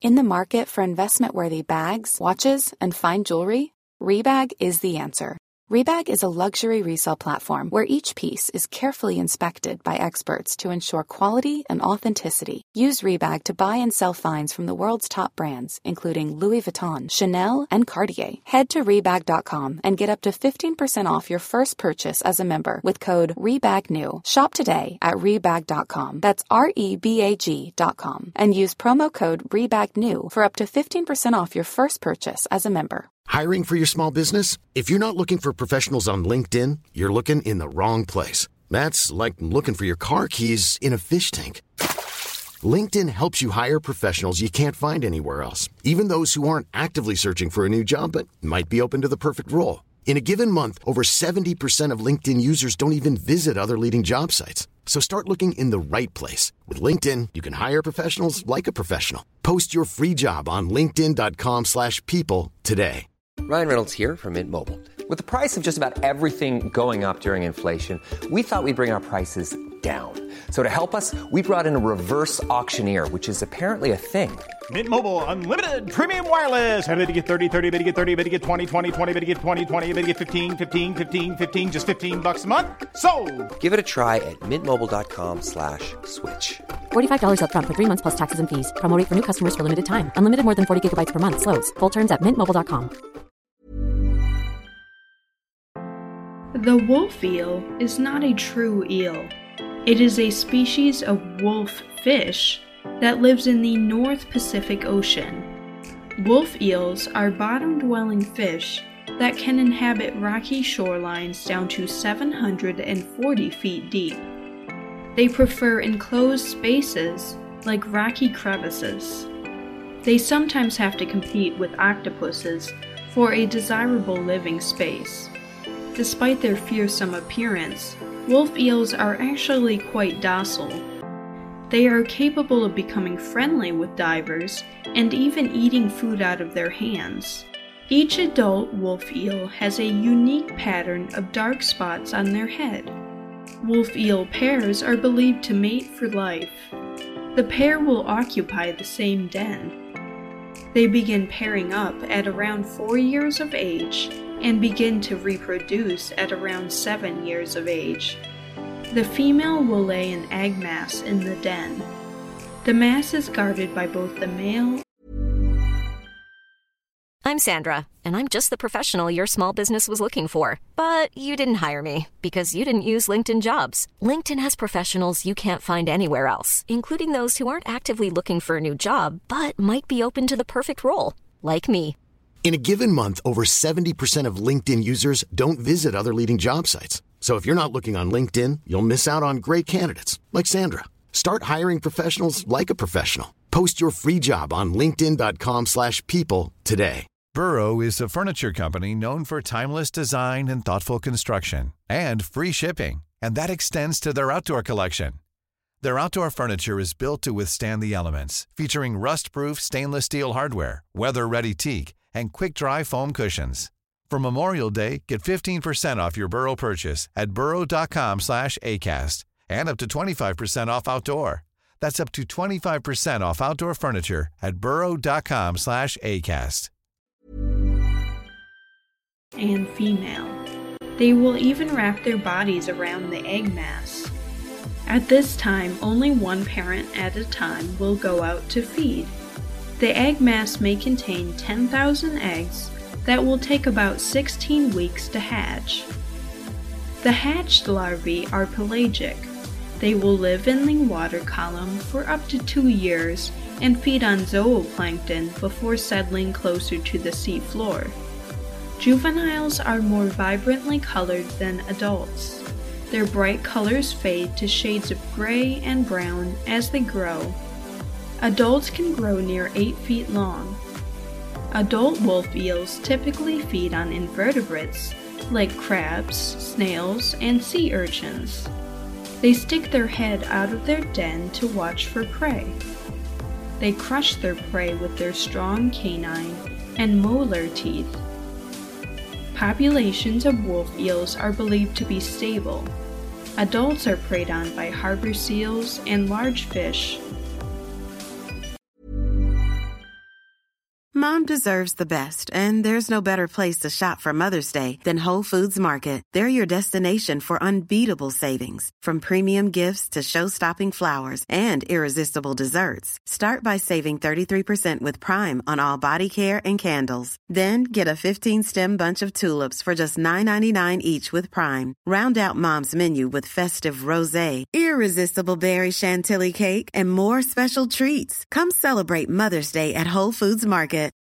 In the market for investment-worthy bags, watches, and fine jewelry, Rebag is the answer. Rebag is a luxury resale platform where each piece is carefully inspected by experts to ensure quality and authenticity. Use Rebag to buy and sell finds from the world's top brands, including Louis Vuitton, Chanel, and Cartier. Head to Rebag.com and get up to 15% off your first purchase as a member with code REBAGNEW. Shop today at Rebag.com. That's REBAG.com. And use promo code REBAGNEW for up to 15% off your first purchase as a member. Hiring for your small business? If you're not looking for professionals on LinkedIn, you're looking in the wrong place. That's like looking for your car keys in a fish tank. LinkedIn helps you hire professionals you can't find anywhere else, even those who aren't actively searching for a new job but might be open to the perfect role. In a given month, over 70% of LinkedIn users don't even visit other leading job sites. So start looking in the right place. With LinkedIn, you can hire professionals like a professional. Post your free job on linkedin.com/people today. Ryan Reynolds here from Mint Mobile. With the price of just about everything going up during inflation, we thought we'd bring our prices down. So to help us, we brought in a reverse auctioneer, which is apparently a thing. Mint Mobile Unlimited Premium Wireless. How to get 30, 30, bit to get 30, bit to get 20, 20, 20, bit to get 20, 20, bit to get 15, 15, 15, 15, just $15 a month? Sold! Give it a try at mintmobile.com/switch. $45 up front for 3 months plus taxes and fees. Promo rate for new customers for limited time. Unlimited more than 40 gigabytes per month. Slows full terms at mintmobile.com. The wolf eel is not a true eel. It is a species of wolf fish that lives in the North Pacific Ocean. Wolf eels are bottom-dwelling fish that can inhabit rocky shorelines down to 740 feet deep. They prefer enclosed spaces like rocky crevices. They sometimes have to compete with octopuses for a desirable living space. Despite their fearsome appearance, wolf eels are actually quite docile. They are capable of becoming friendly with divers and even eating food out of their hands. Each adult wolf eel has a unique pattern of dark spots on their head. Wolf eel pairs are believed to mate for life. The pair will occupy the same den. They begin pairing up at around 4 years of age and begin to reproduce at around 7 years of age. The female will lay an egg mass in the den. The mass is guarded by both the male. I'm Sandra, and I'm just the professional your small business was looking for. But you didn't hire me because you didn't use LinkedIn Jobs. LinkedIn has professionals you can't find anywhere else, including those who aren't actively looking for a new job, but might be open to the perfect role, like me. In a given month, over 70% of LinkedIn users don't visit other leading job sites. So if you're not looking on LinkedIn, you'll miss out on great candidates like Sandra. Start hiring professionals like a professional. Post your free job on linkedin.com/people today. Burrow is a furniture company known for timeless design and thoughtful construction and free shipping, and that extends to their outdoor collection. Their outdoor furniture is built to withstand the elements, featuring rust-proof stainless steel hardware, weather-ready teak, and quick-dry foam cushions. For Memorial Day, get 15% off your Burrow purchase at burrow.com/acast and up to 25% off outdoor. That's up to 25% off outdoor furniture at burrow.com/acast. And female. They will even wrap their bodies around the egg mass. At this time, only one parent at a time will go out to feed. The egg mass may contain 10,000 eggs that will take about 16 weeks to hatch. The hatched larvae are pelagic. They will live in the water column for up to 2 years and feed on zooplankton before settling closer to the sea floor. Juveniles are more vibrantly colored than adults. Their bright colors fade to shades of gray and brown as they grow. Adults can grow near 8 feet long. Adult wolf eels typically feed on invertebrates like crabs, snails, and sea urchins. They stick their head out of their den to watch for prey. They crush their prey with their strong canine and molar teeth. Populations of wolf eels are believed to be stable. Adults are preyed on by harbor seals and large fish. Mom deserves the best, and there's no better place to shop for Mother's Day than Whole Foods Market. They're your destination for unbeatable savings, from premium gifts to show-stopping flowers and irresistible desserts. Start by saving 33% with Prime on all body care and candles. Then get a 15-stem bunch of tulips for just $9.99 each with Prime. Round out Mom's menu with festive rosé, irresistible berry chantilly cake, and more special treats. Come celebrate Mother's Day at Whole Foods Market.